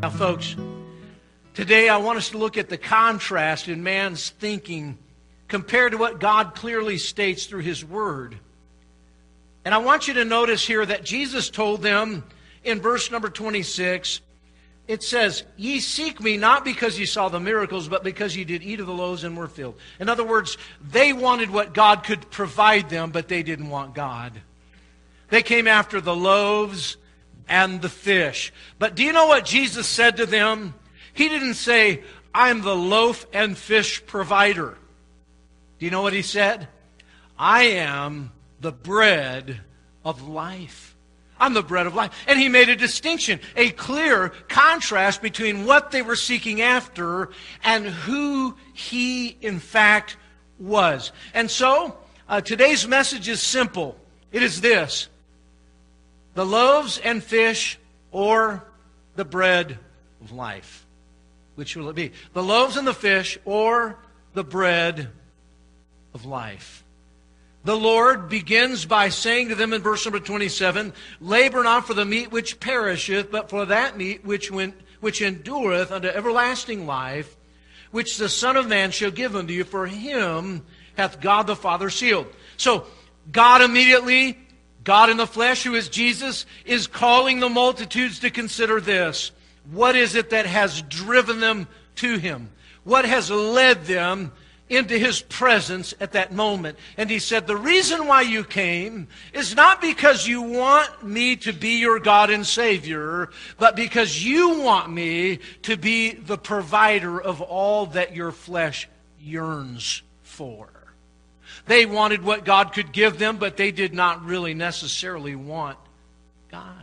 Now, folks, today I want us to look at the contrast in man's thinking compared to what God clearly states through His Word. And I want you to notice here that Jesus told them in verse number 26, it says, "Ye seek me not because ye saw the miracles, but because ye did eat of the loaves and were filled." In other words, they wanted what God could provide them, but they didn't want God. They came after the loaves and the fish. But do you know what Jesus said to them? He didn't say, "I'm the loaf and fish provider." Do you know what He said? "I am the bread of life." I'm the bread of life. And He made a distinction, a clear contrast between what they were seeking after and who He, in fact, was. And so, today's message is simple. It is this: the loaves and fish or the bread of life. Which will it be? The loaves and the fish or the bread of life. The Lord begins by saying to them in verse number 27, "Labor not for the meat which perisheth, but for that meat which endureth unto everlasting life, which the Son of Man shall give unto you, for Him hath God the Father sealed." So, God immediately, God in the flesh, who is Jesus, is calling the multitudes to consider this. What is it that has driven them to Him? What has led them into His presence at that moment? And He said, the reason why you came is not because you want me to be your God and Savior, but because you want me to be the provider of all that your flesh yearns for. They wanted what God could give them, but they did not really necessarily want God.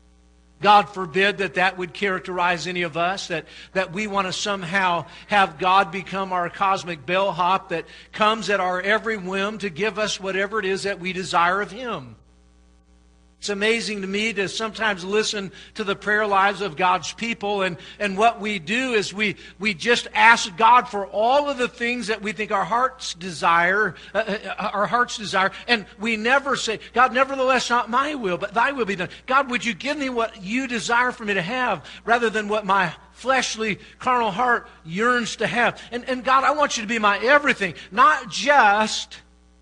God forbid that would characterize any of us, that we want to somehow have God become our cosmic bellhop that comes at our every whim to give us whatever it is that we desire of Him. It's amazing to me to sometimes listen to the prayer lives of God's people, and what we do is we just ask God for all of the things that we think our hearts desire, and we never say, "God, nevertheless not my will, but Thy will be done." God, would you give me what you desire for me to have, rather than what my fleshly, carnal heart yearns to have. And God, I want you to be my everything, not just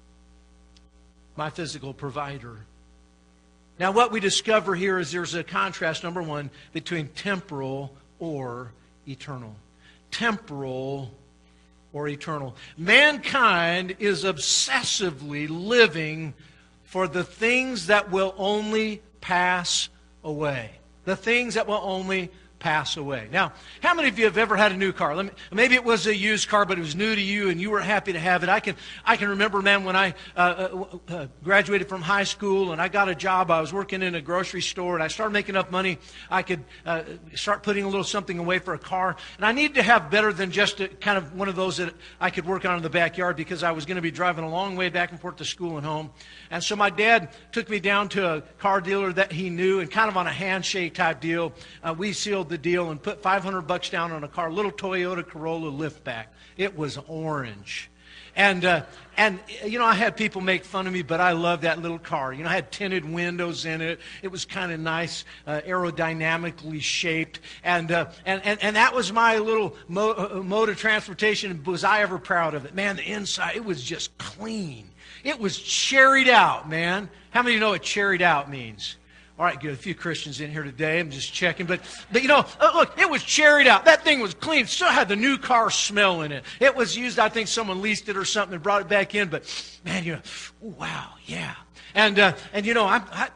my physical provider. Now, what we discover here is there's a contrast, number one, between temporal or eternal. Temporal or eternal. Mankind is obsessively living for the things that will only pass away. The things that will only pass away. Now, how many of you have ever had a new car? Maybe it was a used car, but it was new to you and you were happy to have it. I can remember, man, when I graduated from high school and I got a job. I was working in a grocery store and I started making enough money. I could start putting a little something away for a car. And I needed to have better than just kind of one of those that I could work on in the backyard, because I was going to be driving a long way back and forth to school and home. And so my dad took me down to a car dealer that he knew, and kind of on a handshake type deal, we sealed the deal and put $500 down on a car, little Toyota Corolla liftback. It was orange. And you know, I had people make fun of me, but I loved that little car. You know, I had tinted windows in it. It was kind of nice, aerodynamically shaped. And that was my little mode of transportation. Was I ever proud of it? Man, the inside, it was just clean. It was cherried out, man. How many of you know what cherried out means? All right, good. A few Christians in here today. I'm just checking. But you know, look, it was cherried out. That thing was clean. It still had the new car smell in it. It was used, I think someone leased it or something and brought it back in. But, man, you know, wow, yeah. And you know, I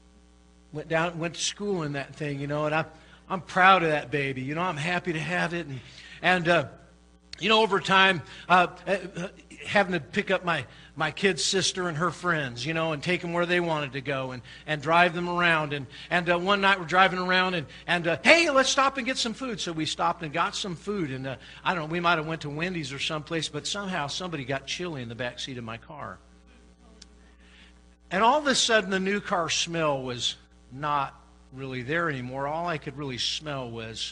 went to school in that thing, you know, and I'm proud of that baby. You know, I'm happy to have it. And you know, over time, having to pick up my kid's sister and her friends, you know, and take them where they wanted to go and drive them around. And one night we're driving around and hey, let's stop and get some food. So we stopped and got some food. And I don't know, we might have went to Wendy's or someplace, but somehow somebody got chili in the back seat of my car. And all of a sudden the new car smell was not really there anymore. All I could really smell was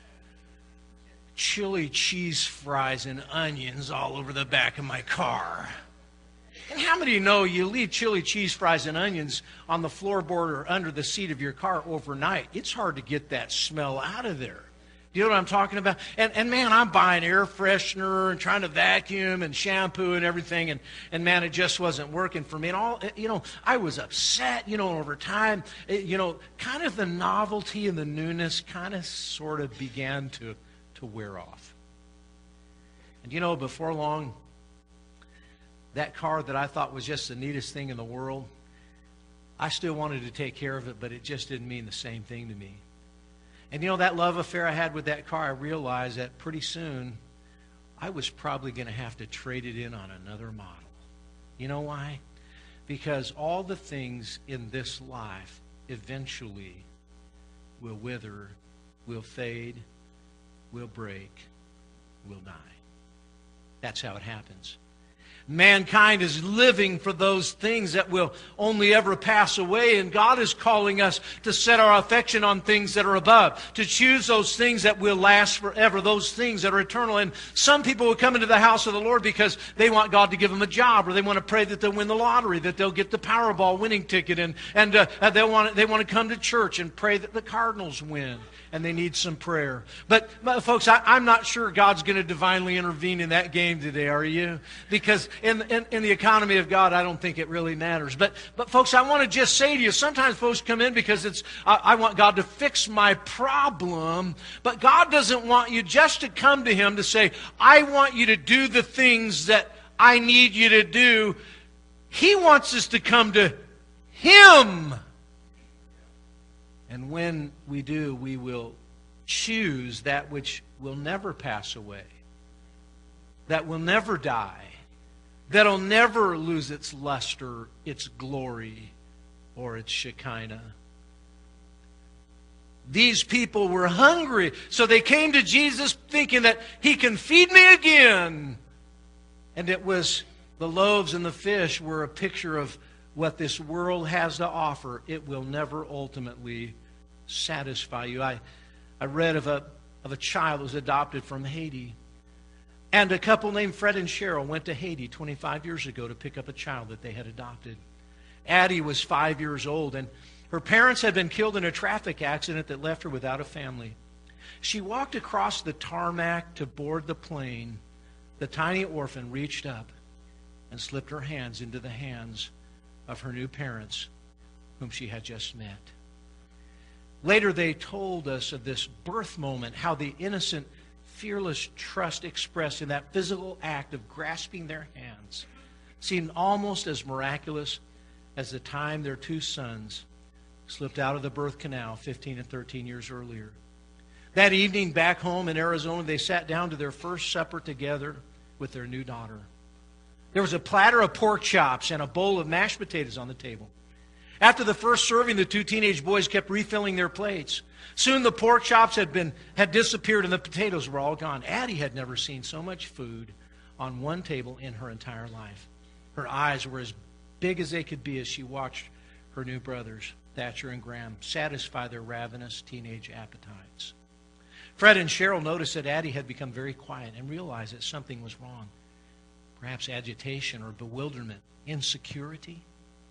chili cheese fries and onions all over the back of my car. And how many of you know you leave chili cheese fries and onions on the floorboard or under the seat of your car overnight? It's hard to get that smell out of there. Do you know what I'm talking about? And man, I'm buying air freshener and trying to vacuum and shampoo and everything, and man, it just wasn't working for me. And I was upset, over time. Kind of the novelty and the newness kind of sort of began to wear off. And before long, that car that I thought was just the neatest thing in the world, I still wanted to take care of it, but it just didn't mean the same thing to me. And that love affair I had with that car, I realized that pretty soon I was probably going to have to trade it in on another model. You know why? Because all the things in this life eventually will wither, will fade, will break, will die. That's how it happens. Mankind is living for those things that will only ever pass away, and God is calling us to set our affection on things that are above, to choose those things that will last forever, those things that are eternal. And some people will come into the house of the Lord because they want God to give them a job, or they want to pray that they'll win the lottery, that they'll get the Powerball winning ticket, and they want to come to church and pray that the Cardinals win, and they need some prayer. But folks, I'm not sure God's going to divinely intervene in that game today, are you? Because in the economy of God, I don't think it really matters. But folks, I want to just say to you, sometimes folks come in because I want God to fix my problem, but God doesn't want you just to come to Him to say, I want you to do the things that I need you to do. He wants us to come to Him. And when we do, we will choose that which will never pass away, that will never die, that'll never lose its luster, its glory, or its Shekinah. These people were hungry, so they came to Jesus thinking that He can feed me again. And it was the loaves and the fish were a picture of what this world has to offer. It will never ultimately satisfy you. I read of a child who was adopted from Haiti. And a couple named Fred and Cheryl went to Haiti 25 years ago to pick up a child that they had adopted. Addie was 5 years old, and her parents had been killed in a traffic accident that left her without a family. She walked across the tarmac to board the plane. The tiny orphan reached up and slipped her hands into the hands of her new parents, whom she had just met. Later, they told us of this birth moment, how the innocent, fearless trust expressed in that physical act of grasping their hands seemed almost as miraculous as the time their two sons slipped out of the birth canal 15 and 13 years earlier. That evening back home in Arizona, they sat down to their first supper together with their new daughter. There was a platter of pork chops and a bowl of mashed potatoes on the table. After the first serving, the two teenage boys kept refilling their plates. Soon the pork chops had disappeared and the potatoes were all gone. Addie had never seen so much food on one table in her entire life. Her eyes were as big as they could be as she watched her new brothers, Thatcher and Graham, satisfy their ravenous teenage appetites. Fred and Cheryl noticed that Addie had become very quiet and realized that something was wrong. Perhaps agitation or bewilderment, insecurity.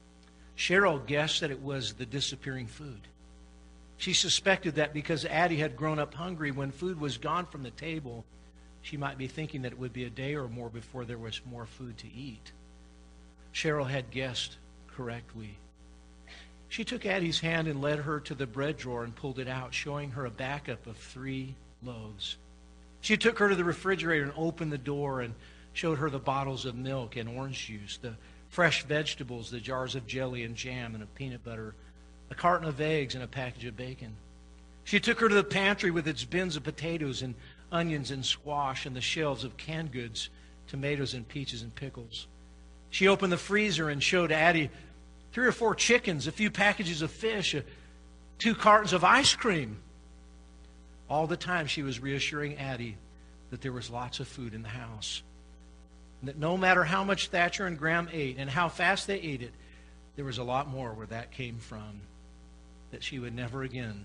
Cheryl guessed that it was the disappearing food. She suspected that because Addie had grown up hungry, when food was gone from the table, she might be thinking that it would be a day or more before there was more food to eat. Cheryl had guessed correctly. She took Addie's hand and led her to the bread drawer and pulled it out, showing her a backup of 3 loaves. She took her to the refrigerator and opened the door and showed her the bottles of milk and orange juice, the fresh vegetables, the jars of jelly and jam and of peanut butter, a carton of eggs and a package of bacon. She took her to the pantry with its bins of potatoes and onions and squash and the shelves of canned goods, tomatoes and peaches and pickles. She opened the freezer and showed Addie 3 or 4 chickens, a few packages of fish, 2 cartons of ice cream. All the time she was reassuring Addie that there was lots of food in the house. And that no matter how much Thatcher and Graham ate and how fast they ate it, there was a lot more where that came from, that she would never again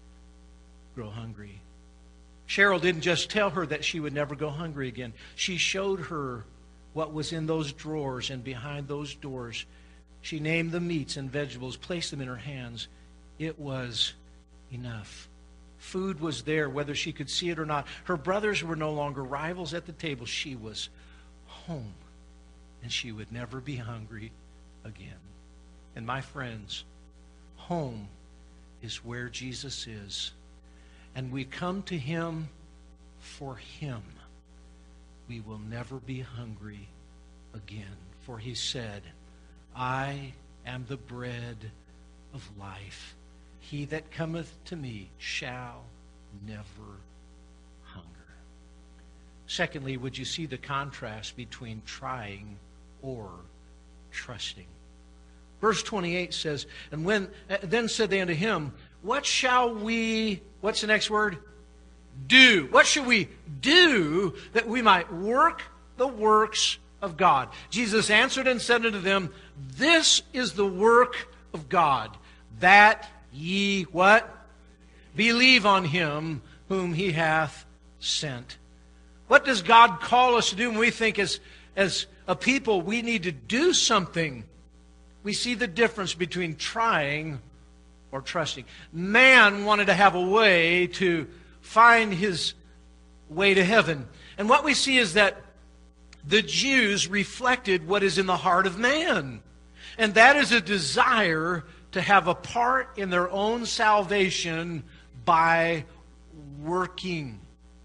grow hungry. Cheryl didn't just tell her that she would never go hungry again. She showed her what was in those drawers and behind those doors. She named the meats and vegetables, placed them in her hands. It was enough. Food was there, whether she could see it or not. Her brothers were no longer rivals at the table. She was home, and she would never be hungry again. And my friends, home is where Jesus is. And we come to him for him. We will never be hungry again. For he said, I am the bread of life. He that cometh to me shall never hunger. Secondly, would you see the contrast between trying or trusting? Verse 28 says, and then said they unto him, what shall we, what's the next word? Do. What shall we do that we might work the works of God? Jesus answered and said unto them, this is the work of God, that ye, what? Believe on him whom he hath sent. What does God call us to do when we think as a people we need to do something? We see the difference between trying or trusting. Man wanted to have a way to find his way to heaven. And what we see is that the Jews reflected what is in the heart of man. And that is a desire to have a part in their own salvation by working.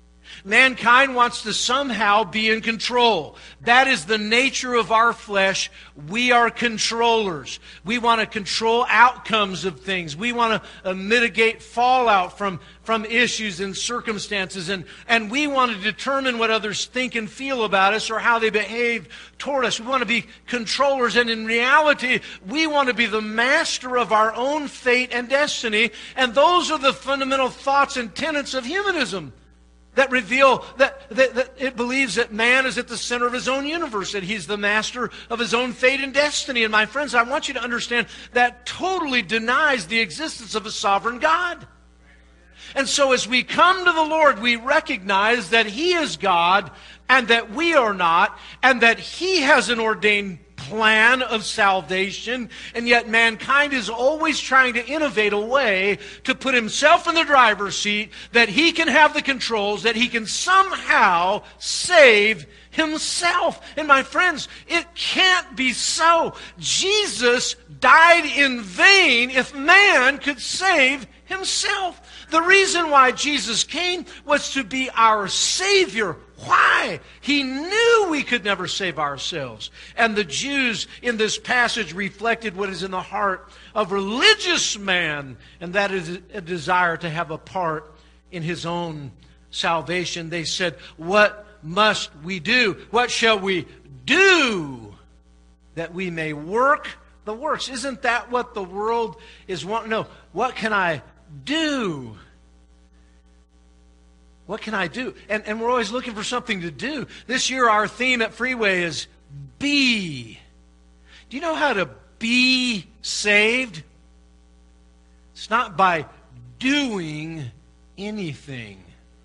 Mankind wants to somehow be in control. That is the nature of our flesh. We are controllers. We want to control outcomes of things. We want to mitigate fallout from issues and circumstances. And we want to determine what others think and feel about us or how they behave toward us. We want to be controllers. And in reality, we want to be the master of our own fate and destiny. And those are the fundamental thoughts and tenets of humanism. That reveal that it believes that man is at the center of his own universe, that he's the master of his own fate and destiny. And my friends, I want you to understand that totally denies the existence of a sovereign God. And so as we come to the Lord, we recognize that he is God and that we are not, and that he has an ordained plan of salvation, and yet mankind is always trying to innovate a way to put himself in the driver's seat, that he can have the controls, that he can somehow save himself. And my friends, it can't be so. Jesus died in vain if man could save himself. The reason why Jesus came was to be our Savior. Why? He knew we could never save ourselves. And the Jews in this passage reflected what is in the heart of religious man, and that is a desire to have a part in his own salvation. They said, what must we do? What shall we do that we may work the works? Isn't that what the world is wanting? No, what can I do? What can I do? And we're always looking for something to do. This year our theme at Freeway is be. Do you know how to be saved? It's not by doing anything.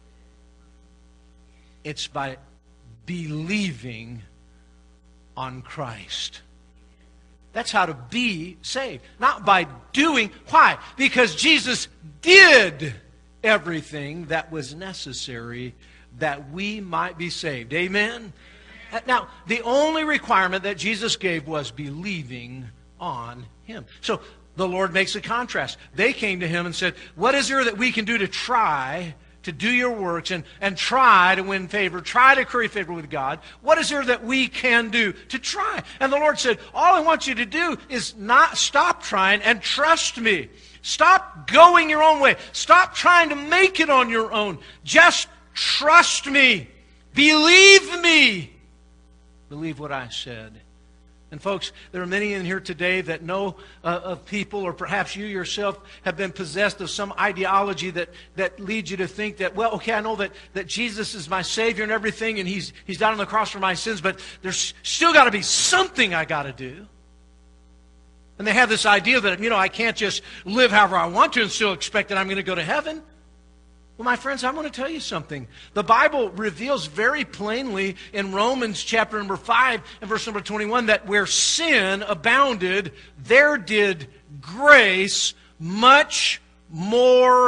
It's by believing on Christ. That's how to be saved. Not by doing. Why? Because Jesus did everything that was necessary that we might be saved. Amen? Now, the only requirement that Jesus gave was believing on him. So the Lord makes a contrast. They came to him and said, what is there that we can do to try to do your works and try to win favor, try to curry favor with God? What is there that we can do to try? And the Lord said, all I want you to do is not stop trying and trust me. Stop going your own way. Stop trying to make it on your own. Just trust me. Believe me. Believe what I said. And folks, there are many in here today that know of people, or perhaps you yourself have been possessed of some ideology that leads you to think that, well, okay, I know that Jesus is my Savior and everything, and He's died on the cross for my sins, but there's still got to be something I got to do. And they have this idea that, I can't just live however I want to and still expect that I'm going to go to heaven. Well, my friends, I want to tell you something. The Bible reveals very plainly in Romans chapter number 5 and verse number 21 that where sin abounded, there did grace much more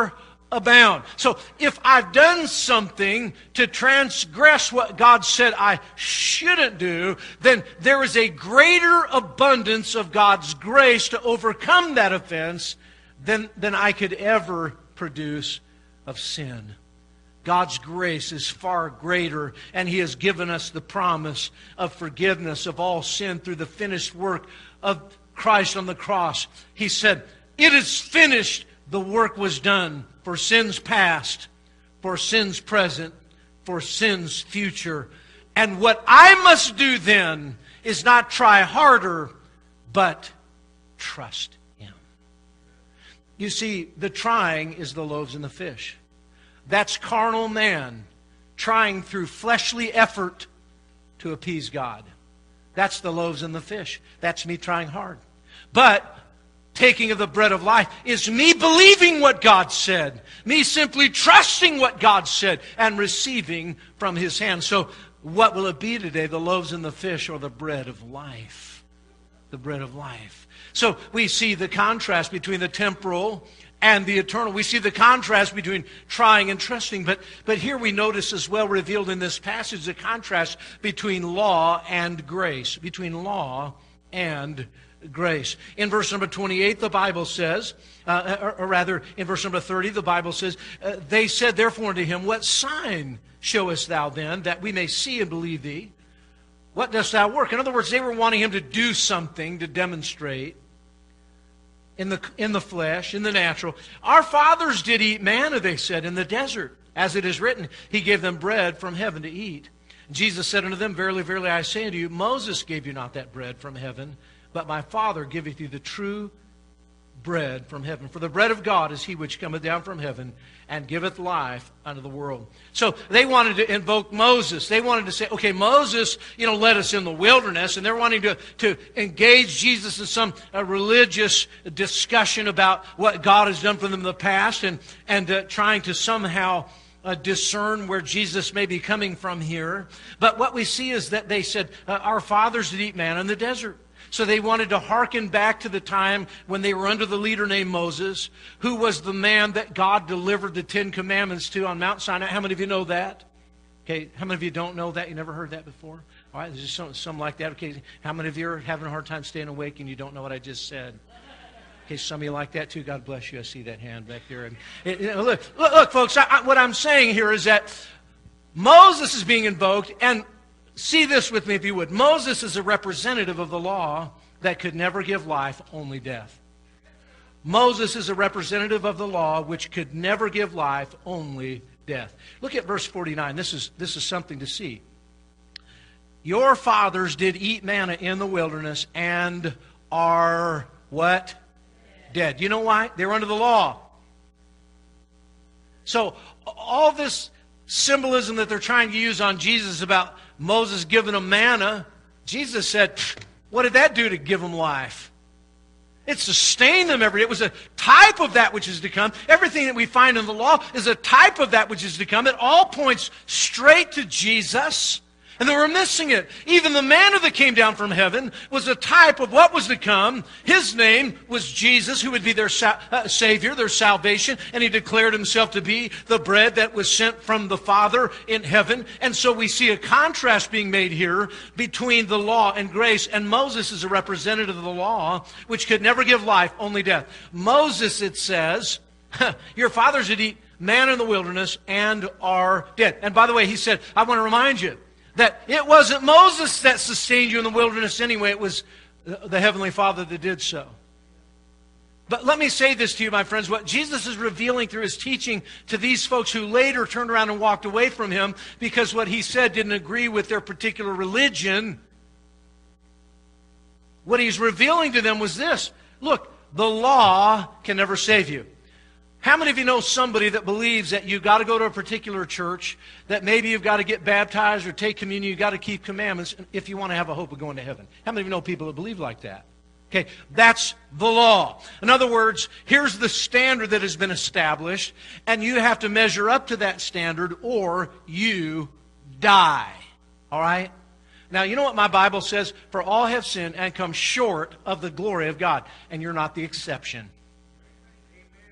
abound. So if I've done something to transgress what God said I shouldn't do, then there is a greater abundance of God's grace to overcome that offense than I could ever produce of sin. God's grace is far greater, and He has given us the promise of forgiveness of all sin through the finished work of Christ on the cross. He said, "It is finished." The work was done for sins past, for sins present, for sins future. And what I must do then is not try harder, but trust Him. You see, the trying is the loaves and the fish. That's carnal man trying through fleshly effort to appease God. That's the loaves and the fish. That's me trying hard. But taking of the bread of life is me believing what God said, me simply trusting what God said and receiving from His hand. So what will it be today, the loaves and the fish or the bread of life? The bread of life. So we see the contrast between the temporal and the eternal. We see the contrast between trying and trusting. But here we notice as well revealed in this passage the contrast between law and grace. Between law and grace. In verse number 28, the Bible says, or rather in verse number 30, the Bible says, they said therefore unto him, "What sign showest thou then, that we may see and believe thee? What dost thou work?" In other words, they were wanting him to do something to demonstrate in the flesh, in the natural. "Our fathers did eat manna," they said, "in the desert. As it is written, He gave them bread from heaven to eat." Jesus said unto them, "Verily, verily, I say unto you, Moses gave you not that bread from heaven, but my Father giveth you the true bread from heaven. For the bread of God is He which cometh down from heaven and giveth life unto the world." So they wanted to invoke Moses. They wanted to say, okay, Moses, led us in the wilderness, and they're wanting to engage Jesus in some religious discussion about what God has done for them in the past and trying to somehow discern where Jesus may be coming from here. But what we see is that they said, "Our fathers did eat manna in the desert." So they wanted to hearken back to the time when they were under the leader named Moses, who was the man that God delivered the 10 Commandments to on Mount Sinai. How many of you know that? Okay, how many of you don't know that? You never heard that before? All right, there's just some like that. Okay, how many of you are having a hard time staying awake and you don't know what I just said? Okay, some of you like that too. God bless you. I see that hand back there. And look, folks, what I'm saying here is that Moses is being invoked, and see this with me if you would. Moses is a representative of the law that could never give life, only death. Moses is a representative of the law which could never give life, only death. Look at verse 49. This is something to see. "Your fathers did eat manna in the wilderness and are" what? Dead. You know why? They were under the law. So all this symbolism that they're trying to use on Jesus about Moses giving them manna, Jesus said, what did that do to give them life? It sustained them every day. It was a type of that which is to come. Everything that we find in the law is a type of that which is to come. It all points straight to Jesus. And they were missing it. Even the manna that came down from heaven was a type of what was to come. His name was Jesus, who would be their Savior, their salvation. And He declared Himself to be the bread that was sent from the Father in heaven. And so we see a contrast being made here between the law and grace. And Moses is a representative of the law, which could never give life, only death. Moses, it says, "Your fathers did eat manna in the wilderness and are dead." And by the way, he said, I want to remind you, that it wasn't Moses that sustained you in the wilderness anyway. It was the Heavenly Father that did so. But let me say this to you, my friends. What Jesus is revealing through His teaching to these folks who later turned around and walked away from Him because what He said didn't agree with their particular religion, what He's revealing to them was this. Look, the law can never save you. How many of you know somebody that believes that you've got to go to a particular church, that maybe you've got to get baptized or take communion, you've got to keep commandments if you want to have a hope of going to heaven? How many of you know people that believe like that? Okay, that's the law. In other words, here's the standard that has been established, and you have to measure up to that standard or you die. All right? Now, you know what my Bible says? For all have sinned and come short of the glory of God, and you're not the exception.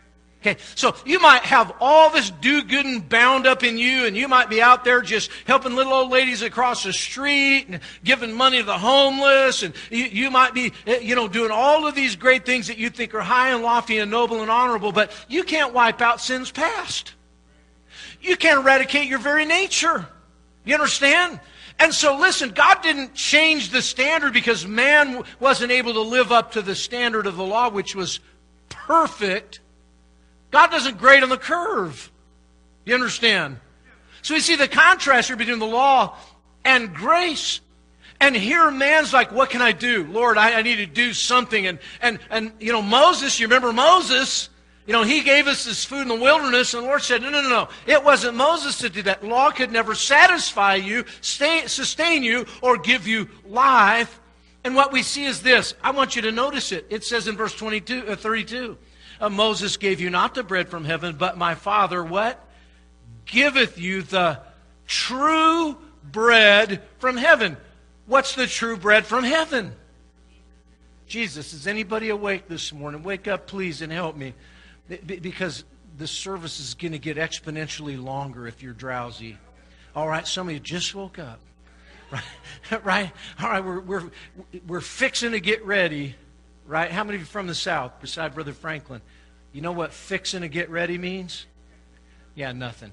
Okay, so you might have all this do-gooding bound up in you, and you might be out there just helping little old ladies across the street and giving money to the homeless, and you might be, doing all of these great things that you think are high and lofty and noble and honorable, but you can't wipe out sin's past. You can't eradicate your very nature. You understand? And so listen, God didn't change the standard because man wasn't able to live up to the standard of the law, which was perfect. God doesn't grade on the curve. You understand? So we see the contrast here between the law and grace. And here man's like, what can I do? Lord, I need to do something. And Moses, you remember Moses? He gave us this food in the wilderness, and the Lord said, no. It wasn't Moses that did that. Law could never satisfy you, sustain you, or give you life. And what we see is this. I want you to notice it. It says in verse 32, Moses gave you not the bread from heaven, but my Father, what? Giveth you the true bread from heaven. What's the true bread from heaven? Jesus. Is anybody awake this morning? Wake up, please, and help me. Because the service is going to get exponentially longer if you're drowsy. All right, some of you just woke up. Right? All right, we're fixing to get ready. Right? How many of you from the South, beside Brother Franklin? You know what fixing to get ready means? Yeah, nothing.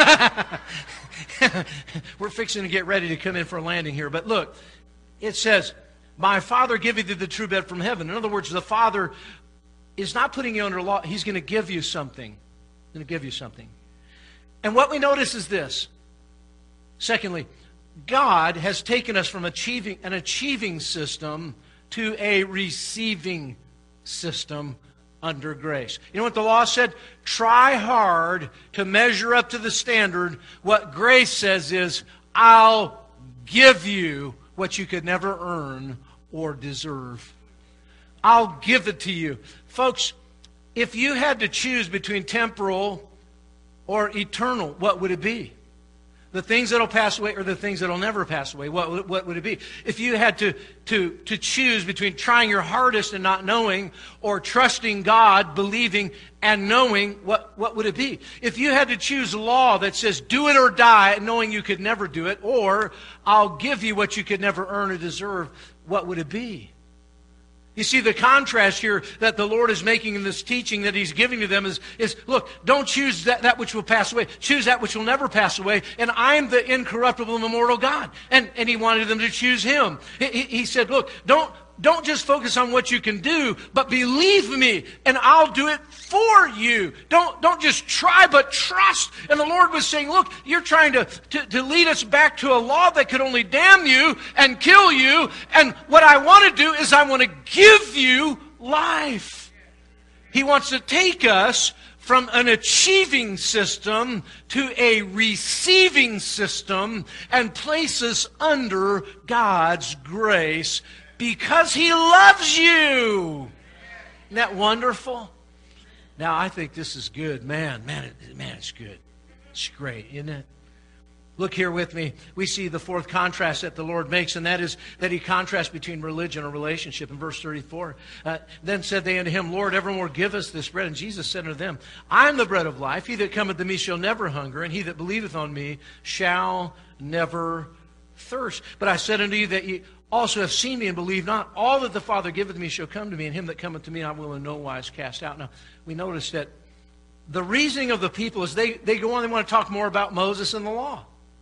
We're fixing to get ready to come in for a landing here. But look, it says, my Father giveth thee the true bread from heaven. In other words, the Father is not putting you under law. He's going to give you something. He's going to give you something. And what we notice is this. Secondly, God has taken us from an achieving system to a receiving system under grace. You know what the law said? Try hard to measure up to the standard. What grace says is, I'll give you what you could never earn or deserve. I'll give it to you. Folks, if you had to choose between temporal or eternal, what would it be? The things that will pass away or the things that will never pass away? What would it be? If you had to choose between trying your hardest and not knowing, or trusting God, believing, and knowing, what would it be? If you had to choose a law that says do it or die, knowing you could never do it, or I'll give you what you could never earn or deserve, what would it be? You see, the contrast here that the Lord is making in this teaching that He's giving to them is look, don't choose that which will pass away. Choose that which will never pass away. And I'm the incorruptible and immortal God. And He wanted them to choose Him. He said, look, don't just focus on what you can do, but believe me, and I'll do it for you. Don't just try, but trust. And the Lord was saying, look, you're trying to lead us back to a law that could only damn you and kill you. And what I want to do is I want to give you life. He wants to take us from an achieving system to a receiving system and place us under God's grace, because He loves you. Isn't that wonderful? Now, I think this is good. Man, it's good. It's great, isn't it? Look here with me. We see the fourth contrast that the Lord makes, and that is that He contrasts between religion and relationship. In verse 34, then said they unto Him, Lord, evermore give us this bread. And Jesus said unto them, I am the bread of life. He that cometh to me shall never hunger, and he that believeth on me shall never thirst. But I said unto you that ye also have seen me and believe not. All that the Father giveth me shall come to me, and him that cometh to me I will in no wise cast out. Now, we notice that the reasoning of the people is they go on, they want to talk more about Moses and the law.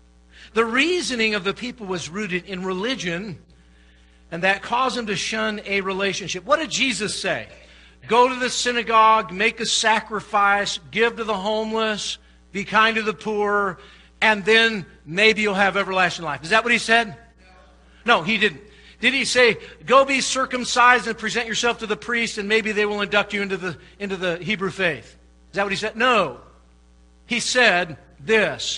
The reasoning of the people was rooted in religion, and that caused them to shun a relationship. What did Jesus say? Go to the synagogue, make a sacrifice, give to the homeless, be kind to the poor, and then maybe you'll have everlasting life. Is that what He said? No, He didn't. Did He say, go be circumcised and present yourself to the priest and maybe they will induct you into the Hebrew faith? Is that what He said? No. He said this,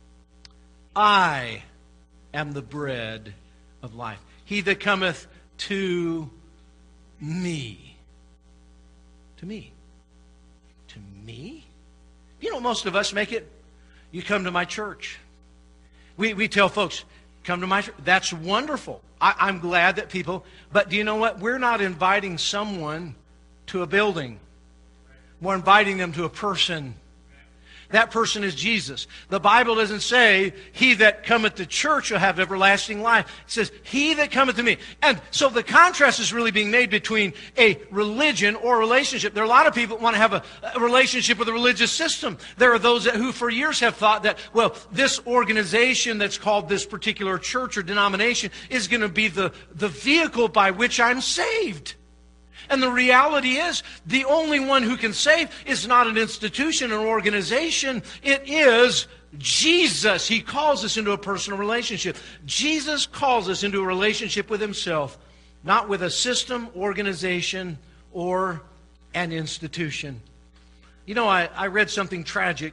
I am the bread of life. He that cometh to me. To me. To me? You know, most of us make it, you come to my church. We tell folks, come to my church. That's wonderful. I'm glad that people, but do you know what? We're not inviting someone to a building. We're inviting them to a person. That person is Jesus. The Bible doesn't say, he that cometh to church shall have everlasting life. It says, he that cometh to me. And so the contrast is really being made between a religion or a relationship. There are a lot of people that want to have a relationship with a religious system. There are those who for years have thought that, well, this organization that's called this particular church or denomination is going to be the vehicle by which I'm saved. And the reality is, the only one who can save is not an institution or organization. It is Jesus. He calls us into a personal relationship. Jesus calls us into a relationship with himself, not with a system, organization, or an institution. You know, I read something tragic.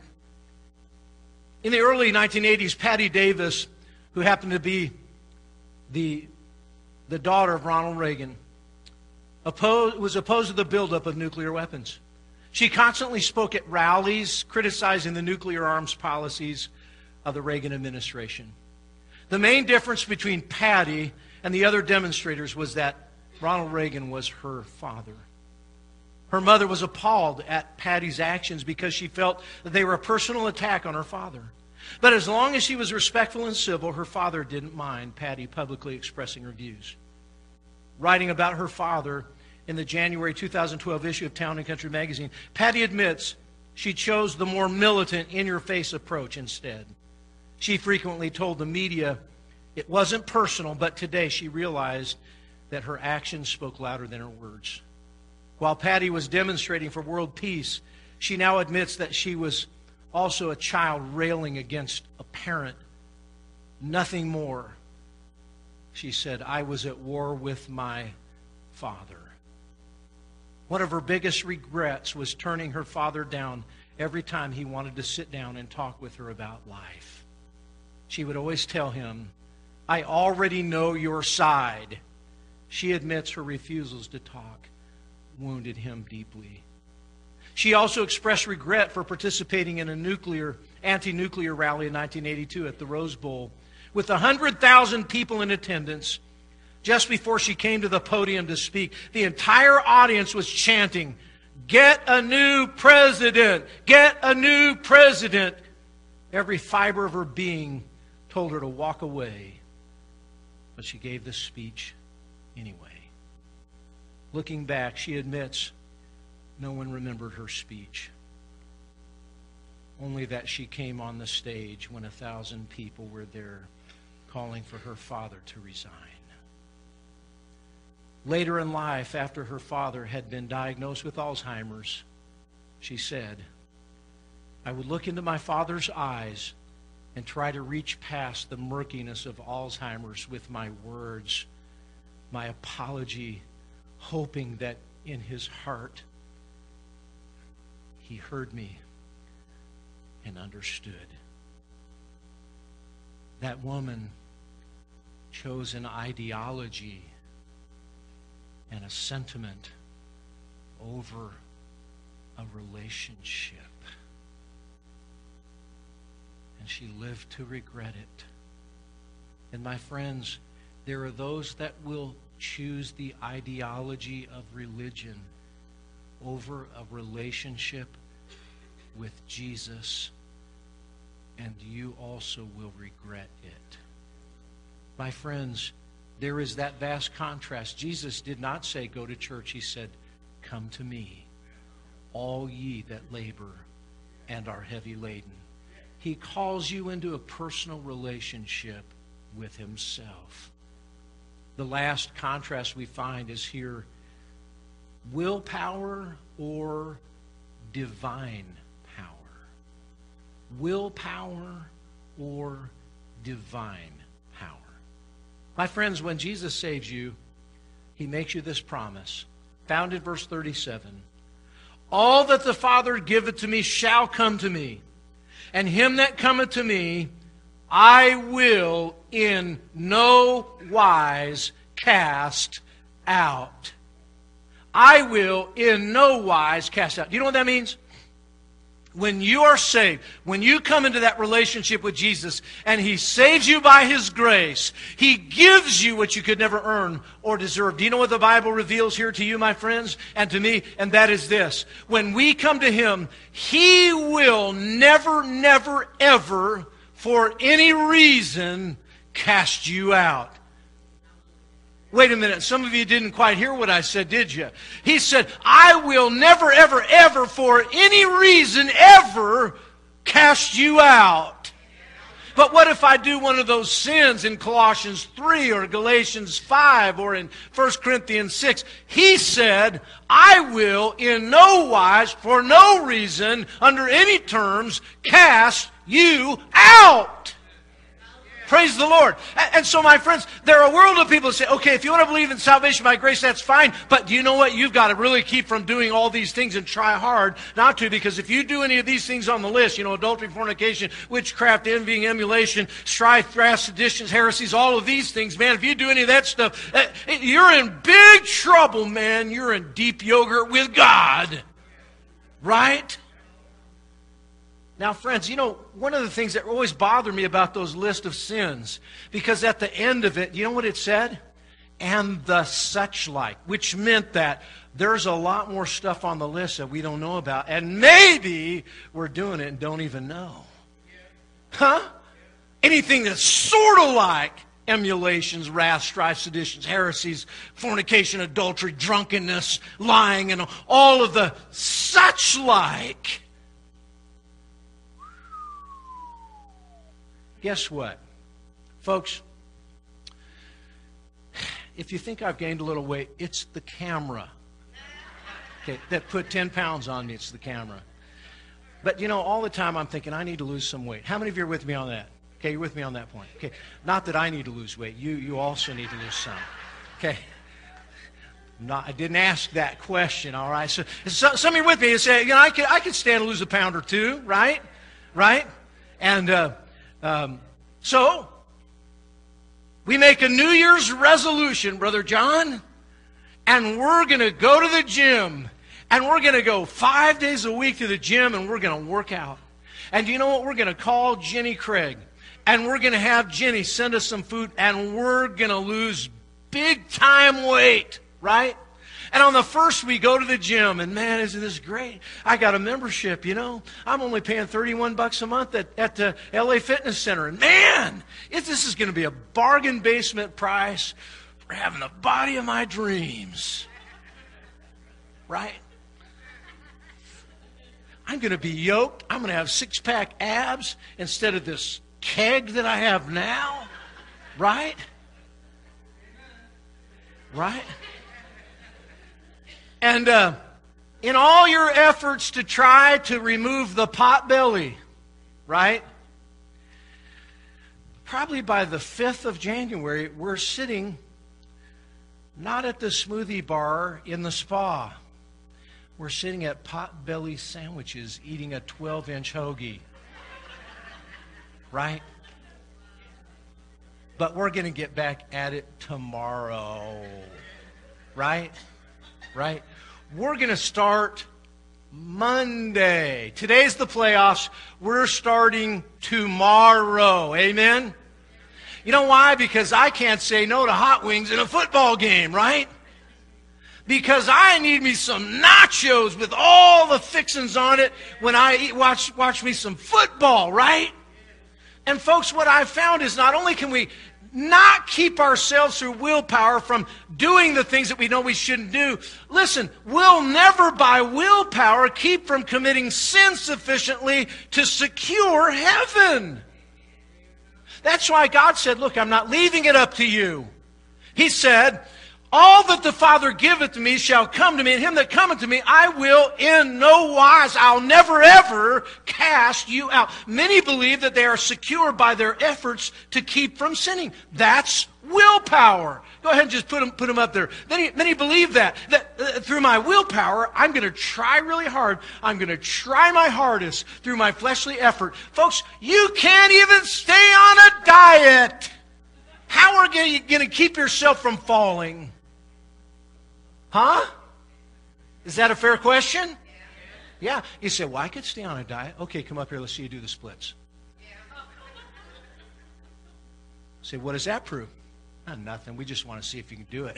In the early 1980s, Patty Davis, who happened to be the daughter of Ronald Reagan, was opposed to the buildup of nuclear weapons. She constantly spoke at rallies criticizing the nuclear arms policies of the Reagan administration. The main difference between Patty and the other demonstrators was that Ronald Reagan was her father. Her mother was appalled at Patty's actions because she felt that they were a personal attack on her father. But as long as she was respectful and civil, her father didn't mind Patty publicly expressing her views. Writing about her father in the January 2012 issue of Town & Country magazine, Patty admits she chose the more militant, in-your-face approach instead. She frequently told the media it wasn't personal, but today she realized that her actions spoke louder than her words. While Patty was demonstrating for world peace, she now admits that she was also a child railing against a parent. Nothing more. She said, I was at war with my father. One of her biggest regrets was turning her father down every time he wanted to sit down and talk with her about life. She would always tell him, I already know your side. She admits her refusals to talk wounded him deeply. She also expressed regret for participating in a anti-nuclear rally in 1982 at the Rose Bowl with 100,000 people in attendance. Just before she came to the podium to speak, the entire audience was chanting, "Get a new president! Get a new president!" Every fiber of her being told her to walk away, but she gave the speech anyway. Looking back, she admits no one remembered her speech, only that she came on the stage when 1,000 people were there calling for her father to resign. Later in life, after her father had been diagnosed with Alzheimer's, she said, I would look into my father's eyes and try to reach past the murkiness of Alzheimer's with my words, my apology, hoping that in his heart he heard me and understood. That woman chose an ideology and a sentiment over a relationship. And she lived to regret it. And my friends, there are those that will choose the ideology of religion over a relationship with Jesus, and you also will regret it. My friends, there is that vast contrast. Jesus did not say, go to church. He said, come to me, all ye that labor and are heavy laden. He calls you into a personal relationship with himself. The last contrast we find is here, willpower or divine power. Willpower or divine power. My friends, when Jesus saves you, he makes you this promise, found in verse 37. All that the Father giveth to me shall come to me, and him that cometh to me I will in no wise cast out. I will in no wise cast out. Do you know what that means? When you are saved, when you come into that relationship with Jesus and He saves you by His grace, He gives you what you could never earn or deserve. Do you know what the Bible reveals here to you, my friends, and to me? And that is this. When we come to Him, He will never, never, ever, for any reason, cast you out. Wait a minute, some of you didn't quite hear what I said, did you? He said, I will never, ever, ever, for any reason, ever cast you out. But what if I do one of those sins in Colossians 3 or Galatians 5 or in 1 Corinthians 6? He said, I will in no wise, for no reason, under any terms, cast you out. Praise the Lord. And so, my friends, there are a world of people who say, okay, if you want to believe in salvation by grace, that's fine. But do you know what? You've got to really keep from doing all these things and try hard not to. Because if you do any of these things on the list, adultery, fornication, witchcraft, envying, emulation, strife, wrath, seditions, heresies, all of these things, man, if you do any of that stuff, you're in big trouble, man. You're in deep yogurt with God. Right? Now, friends, one of the things that always bothered me about those list of sins, because at the end of it, you know what it said? And the such like, which meant that there's a lot more stuff on the list that we don't know about, and maybe we're doing it and don't even know. Huh? Anything that's sort of like emulations, wrath, strife, seditions, heresies, fornication, adultery, drunkenness, lying, and all of the such like. Guess what? Folks, if you think I've gained a little weight, it's the camera. Okay, that put 10 pounds on me, it's the camera. But all the time I'm thinking, I need to lose some weight. How many of you are with me on that? Okay, you're with me on that point. Okay, not that I need to lose weight. You also need to lose some. Okay. I didn't ask that question, all right? So some of you are with me and say, I could stand to lose a pound or two, right? Right? And so, we make a New Year's resolution, Brother John, and we're going to go to the gym, and we're going to go 5 days a week to the gym, and we're going to work out. And you know what? We're going to call Jenny Craig, and we're going to have Jenny send us some food, and we're going to lose big-time weight, right? And on the first, we go to the gym, and man, isn't this great? I got a membership, I'm only paying $31 a month at the LA Fitness Center. And man, this is going to be a bargain basement price for having the body of my dreams. Right? I'm going to be yoked. I'm going to have six-pack abs instead of this keg that I have now. Right? Right? And in all your efforts to try to remove the pot belly, right? Probably by the 5th of January, we're sitting not at the smoothie bar in the spa. We're sitting at pot belly sandwiches eating a 12-inch hoagie. Right? But we're going to get back at it tomorrow. Right? Right? We're going to start Monday. Today's the playoffs. We're starting tomorrow. Amen? You know why? Because I can't say no to hot wings in a football game, right? Because I need me some nachos with all the fixings on it when I watch me some football, right? And folks, what I've found is not only can we not keep ourselves through willpower from doing the things that we know we shouldn't do. Listen, we'll never by willpower keep from committing sin sufficiently to secure heaven. That's why God said, look, I'm not leaving it up to you. He said, all that the Father giveth to me shall come to me, and him that cometh to me I will in no wise, I'll never ever cast you out. Many believe that they are secure by their efforts to keep from sinning. That's willpower. Go ahead and just put them up there. Many believe that through my willpower, I'm going to try really hard. I'm going to try my hardest through my fleshly effort. Folks, you can't even stay on a diet. How are you going to keep yourself from falling? Huh? Is that a fair question? Yeah. You say, well, I could stay on a diet. Okay, come up here. Let's see you do the splits. Say, what does that prove? Nothing. We just want to see if you can do it.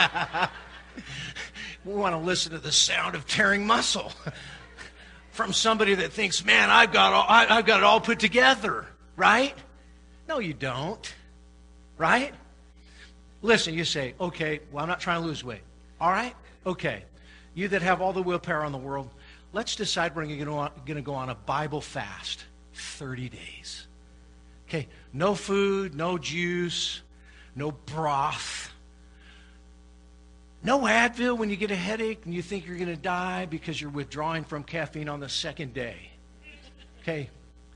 We want to listen to the sound of tearing muscle from somebody that thinks, man, I've got it all put together, right? No, you don't, right? Listen, you say, okay, well, I'm not trying to lose weight. All right? Okay. You that have all the willpower in the world, let's decide we're going to go on a Bible fast, 30 days. Okay, no food, no juice, no broth, no Advil when you get a headache and you think you're going to die because you're withdrawing from caffeine on the second day. Okay,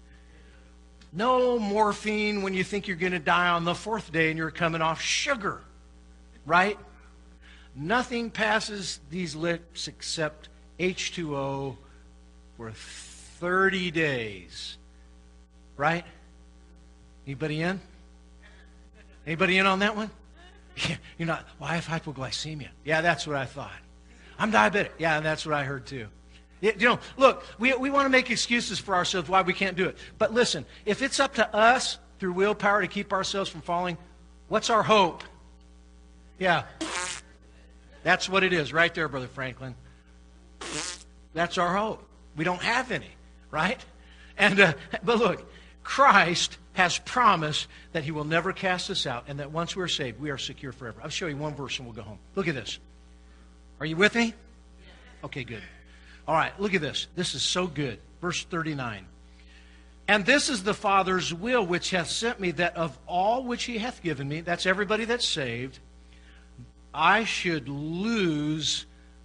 no morphine when you think you're going to die on the fourth day and you're coming off sugar, right? Nothing passes these lips except H2O for 30 days, right? Anybody in? Anybody in on that one? Yeah, you're not, well, I have hypoglycemia. Yeah, that's what I thought. I'm diabetic. Yeah, that's what I heard too. You know, look, we want to make excuses for ourselves why we can't do it. But listen, if it's up to us through willpower to keep ourselves from falling, what's our hope? Yeah, that's what it is right there, Brother Franklin. That's our hope. We don't have any, right? And but look, Christ has promised that he will never cast us out and that once we're saved, we are secure forever. I'll show you one verse and we'll go home. Look at this. Are you with me? Okay, good. All right, look at this. This is so good. Verse 39. And this is the Father's will which hath sent me, that of all which he hath given me, that's everybody that's saved, I should lose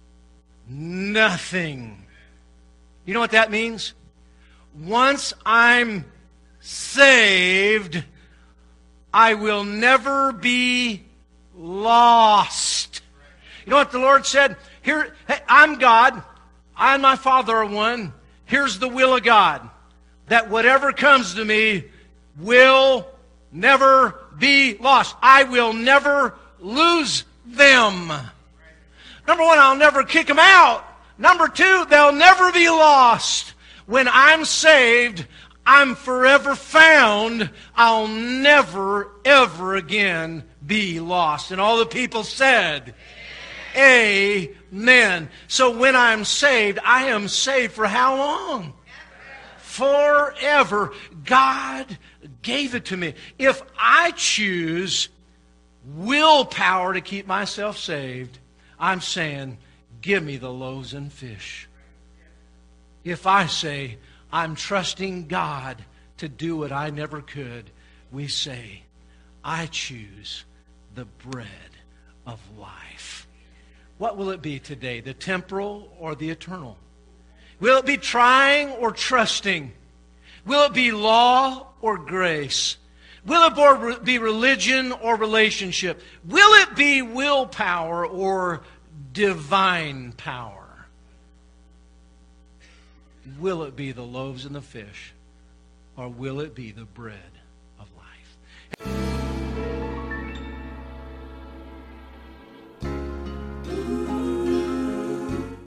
nothing. You know what that means? Once I'm saved, I will never be lost. You know what the Lord said? Here, hey, I'm God. I and my Father are one. Here's the will of God. That whatever comes to me will never be lost. I will never lose them. Number one, I'll never kick them out. Number two, they'll never be lost. When I'm saved, I'm forever found. I'll never, ever again be lost. And all the people said, Amen. So when I'm saved, I am saved for how long? Forever. God gave it to me. If I choose willpower to keep myself saved, I'm saying, give me the loaves and fish. If I say, I'm trusting God to do what I never could, we say, I choose the bread of life. What will it be today, the temporal or the eternal? Will it be trying or trusting? Will it be law or grace? Will it be religion or relationship? Will it be willpower or divine power? Will it be the loaves and the fish, or will it be the bread